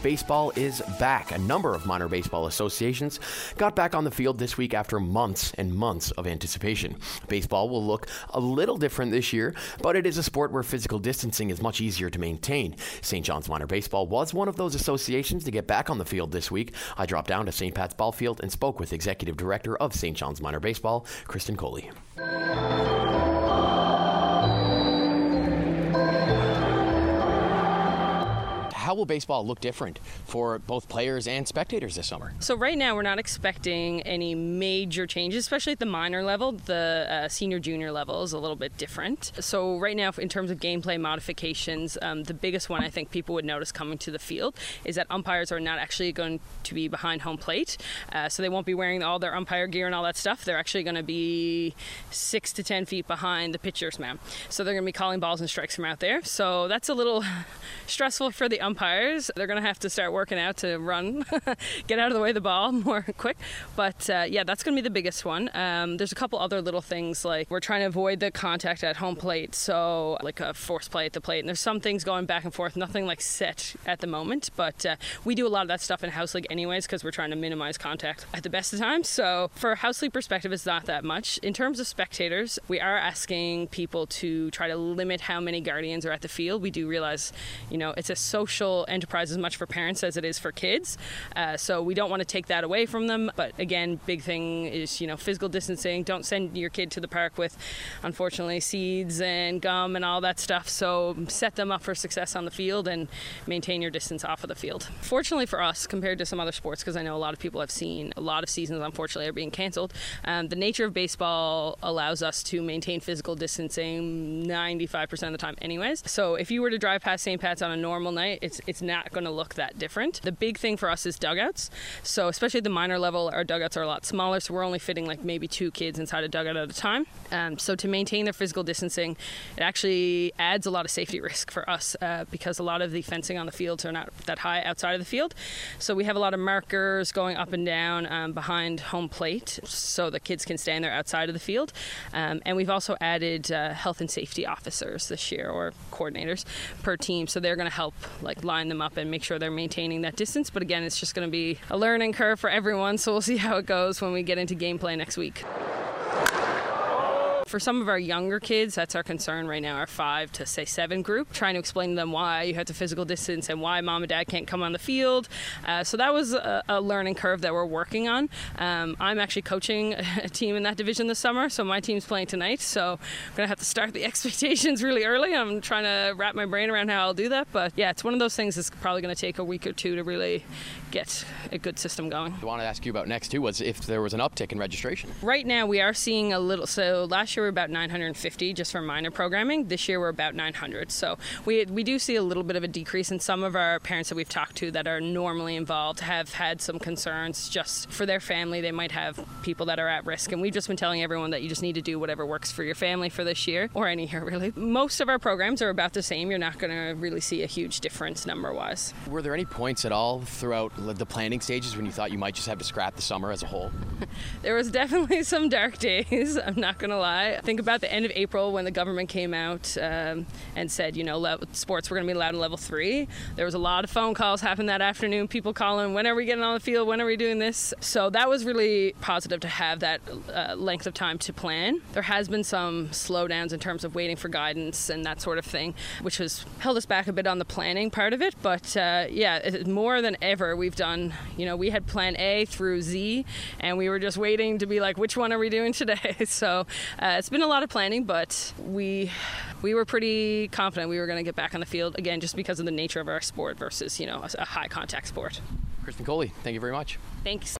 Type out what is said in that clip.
baseball is back. A number of minor baseball associations got back on the field this week after months and months of anticipation. Baseball will look a little different this year, but it is a sport where physical distancing is much easier to maintain. St. John's Minor Baseball was one of those associations to get back on the field this week. I dropped down to St. Pat's Ball Field and spoke with Executive Director of St. John's Minor Baseball, Kristen Coley. How will baseball look different for both players and spectators this summer? So right now we're not expecting any major changes, especially at the minor level. The senior junior level is a little bit different. So right now in terms of gameplay modifications, the biggest one I think people would notice coming to the field is that umpires are not actually going to be behind home plate. So they won't be wearing all their umpire gear and all that stuff. They're actually going to be 6 to 10 feet behind the pitcher's mound. So they're going to be calling balls and strikes from out there. So that's a little stressful for the umpires. They're going to have to start working out to run, get out of the way of the ball more quick. But yeah, that's going to be the biggest one. There's a couple other little things, like we're trying to avoid the contact at home plate, so like a force play at the plate. And there's some things going back and forth, nothing like set at the moment. But we do a lot of that stuff in House League anyways because we're trying to minimize contact at the best of times. So for a House League perspective, it's not that much. In terms of spectators, we are asking people to try to limit how many Guardians are at the field. We do realize, it's a social enterprise as much for parents as it is for kids. So we don't want to take that away from them. But again, big thing is, physical distancing. Don't send your kid to the park with, unfortunately, seeds and gum and all that stuff. So set them up for success on the field and maintain your distance off of the field. Fortunately for us, compared to some other sports, because I know a lot of people have seen a lot of seasons, unfortunately, are being canceled, the nature of baseball allows us to maintain physical distancing 95% of the time anyways. So if you were to drive past St. Pat's on a normal night, it's not going to look that different. The big thing for us is dugouts. So especially at the minor level, our dugouts are a lot smaller, so we're only fitting like maybe 2 kids inside a dugout at a time. So to maintain their physical distancing, it actually adds a lot of safety risk for us because a lot of the fencing on the fields are not that high outside of the field. So we have a lot of markers going up and down behind home plate so the kids can stand there outside of the field. And we've also added health and safety officers this year, or coordinators per team, so they're going to help line them up and make sure they're maintaining that distance. But again, it's just going to be a learning curve for everyone, so we'll see how it goes when we get into gameplay next week. For some of our younger kids, that's our concern right now, our 5 to 7 group, trying to explain to them why you have to physical distance and why mom and dad can't come on the field. So that was a learning curve that we're working on. I'm actually coaching a team in that division this summer, so my team's playing tonight. So I'm going to have to start the expectations really early. I'm trying to wrap my brain around how I'll do that. But yeah, it's one of those things that's probably going to take a week or 2 to really get a good system going. I want to ask you about next too, was if there was an uptick in registration. Right now we are seeing a little, so last year we were about 950 just for minor programming. This year we're about 900. So we do see a little bit of a decrease, and some of our parents that we've talked to that are normally involved have had some concerns just for their family. They might have people that are at risk, and we've just been telling everyone that you just need to do whatever works for your family for this year, or any year really. Most of our programs are about the same. You're not going to really see a huge difference number-wise. Were there any points at all throughout the planning stages when you thought you might just have to scrap the summer as a whole? There was definitely some dark days, I'm not going to lie. Think about the end of April when the government came out and said, sports were going to be allowed in level 3. There was a lot of phone calls happening that afternoon, people calling, when are we getting on the field, when are we doing this? So that was really positive to have that length of time to plan. There has been some slowdowns in terms of waiting for guidance and that sort of thing, which has held us back a bit on the planning part of it. But more than ever, we've done, we had plan A through Z, and we were just waiting to be like, which one are we doing today? So it's been a lot of planning, but we were pretty confident we were going to get back on the field, again, just because of the nature of our sport versus, a high contact sport. Kristen Coley, thank you very much. Thanks.